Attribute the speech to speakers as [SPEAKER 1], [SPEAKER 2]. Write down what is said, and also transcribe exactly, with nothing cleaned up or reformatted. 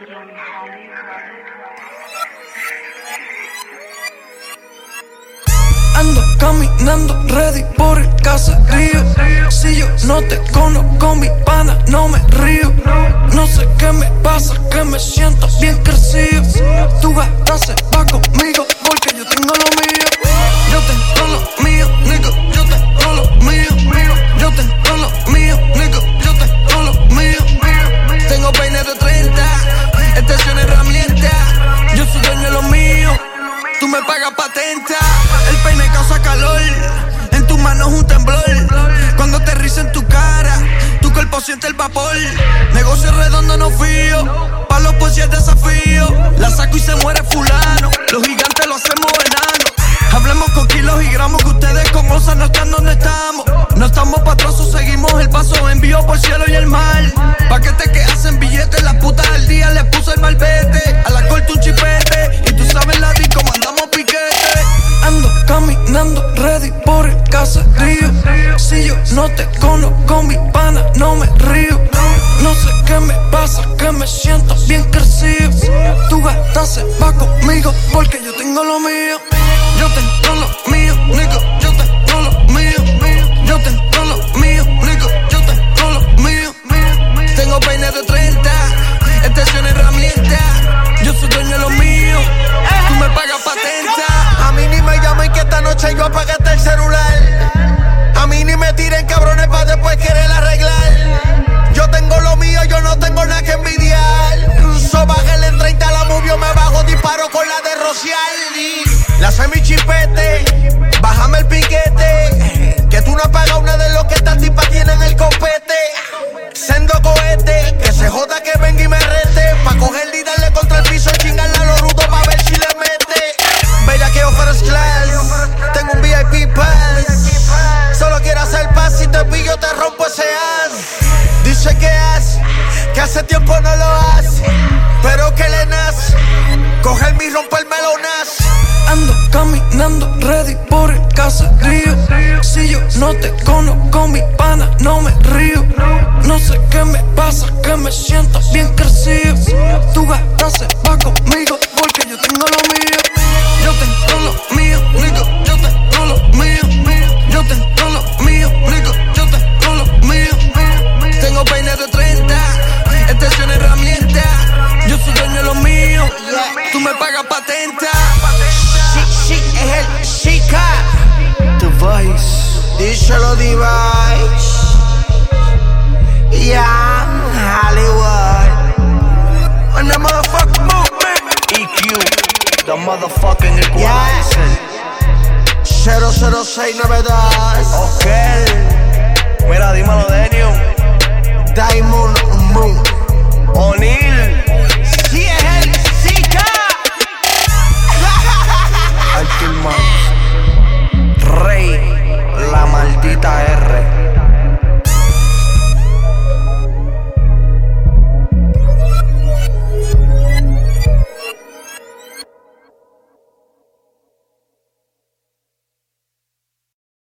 [SPEAKER 1] Ando caminando ready por el caserío. Si yo no te conozco, mi pana, no me río. No sé qué me pasa, que me siento bien crecido. Tu gata se va conmigo porque yo tengo lo mío. Yo tengo lo mío, nigga, yo tengo lo mío. Yo tengo lo mío, nigga, yo tengo lo mío. Tengo peines de treinta, extensión herramienta. Yo soy dueño de lo mío, tú me pagas patenta. El peine causa calor, en tus manos un temblor. Cuando aterriza en tu cara, tu cuerpo siente el vapor. Negocio redondo no fío, pa' los pues si es desafío. La saco y se muere fulano, los gigantes lo hacemos enanos. Hablemos con kilos y gramos, que ustedes con onzas no están donde estamos. No estamos patrosos, seguimos el paso, envío por cielo y el mar. Pa' que te quedas en billetes, las putas al día les puse el malvete. A la corte un chipete, y tú sabes la di como andamos piquete. Ando caminando ready por el caserío. Si yo no te conozco, mi pana, no me río. No sé qué me pasa, que me siento bien crecido. Tu gata se va conmigo porque yo tengo lo mío. Yo tengo lo mío, nigga, yo tengo lo mío. Yo tengo lo mío, nigga, yo tengo lo mío. Tengo peines de treinta, extensión herramienta. Yo soy dueño de lo mío, tú me pagas patenta.
[SPEAKER 2] A mí ni me llamen que esta noche yo apagué el celular. A mí ni me tiren cabrones pa' después querer arreglar. Yo tengo lo mío, yo no tengo nada que envidiar. So bájale en treinta la movio, me bajo, disparo con la de Rocial. La semi-chipete, bájame el piquete. Que tú no pagas una de los que estas tipas tienen el copete. Sendo cohete, que se joda que venga y me rete. Pa' cogerle y darle contra el piso, chingarle a los rudos pa' ver si le mete. Bella que first class, tengo un V I P pass. Solo quiero hacer paz, si te pillo te rompo ese as. Dice que hace, que hace tiempo no lo hace, pero que le nace cogerme y romperme lo nace.
[SPEAKER 1] Ando caminando ready por el caserío. Si yo no te conozco, mi pana, no me río. No sé qué me pasa, que me siento bien crecido. Tu gata se va conmigo porque yo tengo lo mío. Yo tengo lo mío, nigga, yo tengo lo mío. Yo tengo lo mío, nigga, yo tengo lo mío. Tengo peines de treinta, extensión herramienta. Yo soy dueño de lo mío, tú me pagas patenta.
[SPEAKER 2] Sí, sí, es el chica
[SPEAKER 1] Device,
[SPEAKER 2] díselo Device. Young Hollywood on the motherfucking movement.
[SPEAKER 1] E Q, the motherfucking equalizer.
[SPEAKER 2] cero cero seis nueve dos.
[SPEAKER 1] Ok, mira, dímelo, Daniel.
[SPEAKER 2] Diamond Moon
[SPEAKER 1] O'Neal.